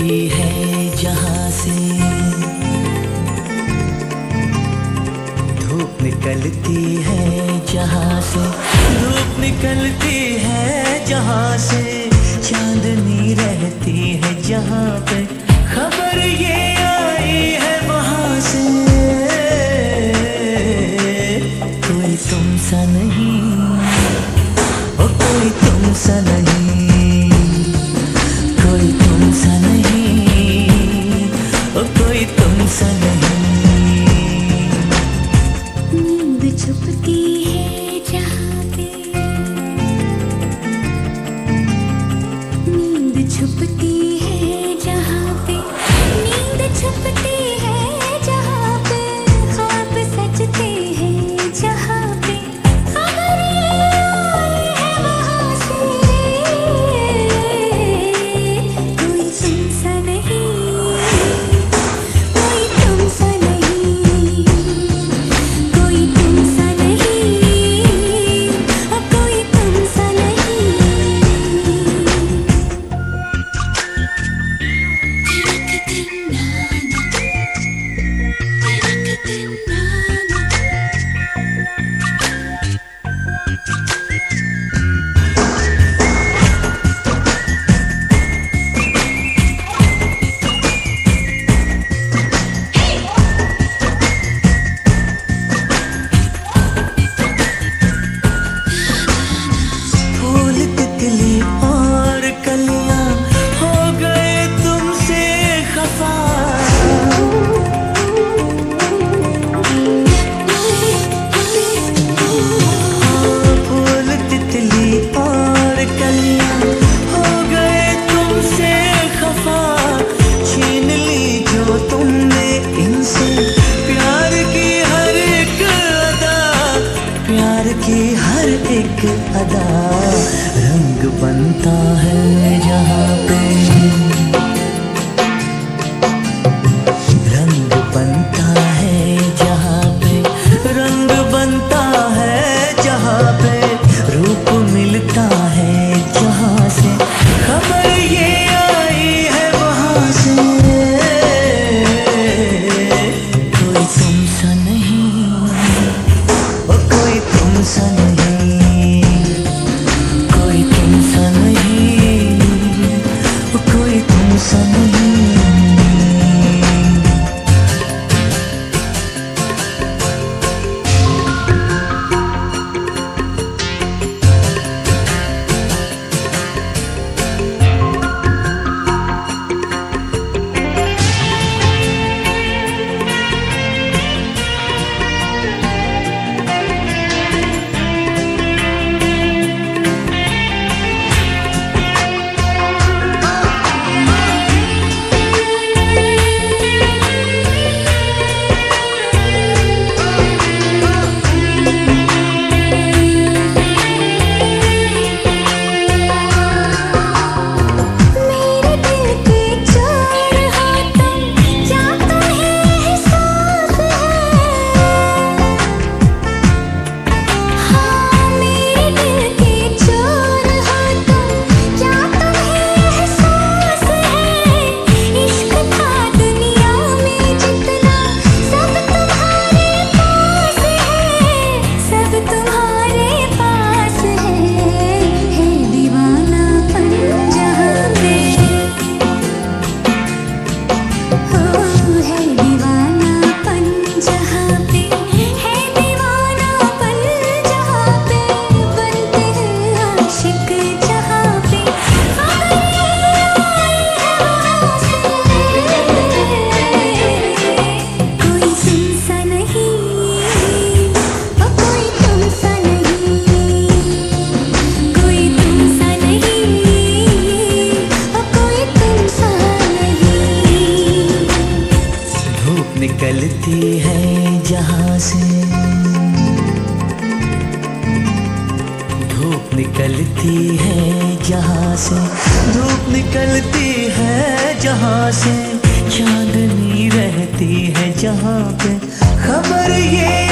निकलती है जहाँ से, धूप निकलती है जहाँ से, धूप निकलती है जहाँ से, चांदनी रहती है जहाँ पे, खबर ये आई है वहाँ से। कोई तुम सा नहीं, ओ कोई तुम सा नहीं, कोई तुम सा नहीं, ओ कोई तुम सा नहीं। नींद छुपती है जहाँ पे, नींद छुपती है जहाँ पे, नींद छुपती है जहाँ पे, ख्वाब सजते हैं जहाँ पे, खबर ये आई है वहाँ से। कोई तुम सा नहीं, कोई तुम सा नहीं, कोई तुम सा नहीं, कोई तुम सा नहीं। फूल तितली और कलियां हो गए तुमसे खफा, फूल तितली और कलियां हो गए तुमसे खफा, छीन ली जो तुमने इनसे प्यार की हर एक अदा, प्यार की हर एक अदा। रंग बनता है जहाँ पे, रंग बनता है जहाँ पे, रंग बनता है जहाँ पे, रूप मिलता है जहाँ से, खबर ये आई है वहाँ से। कोई तुम सा नहीं, ओ कोई तुम सा नहीं, कोई तुम सा नहीं, ओ कोई तुम सा नहीं। निकलती है जहाँ से, धूप निकलती है जहाँ से, धूप निकलती है जहाँ से, चांदनी रहती है जहाँ पे, खबर ये